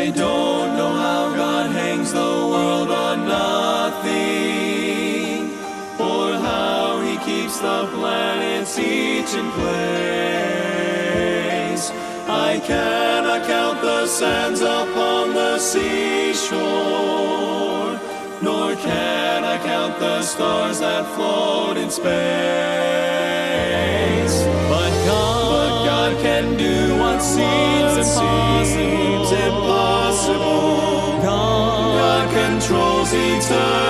I don't know how God hangs the world on nothing, or how he keeps the planets each in place. I cannot count the sands upon the seashore, nor can I count the stars that float in space. But God can do what seems impossible. God controls eternity.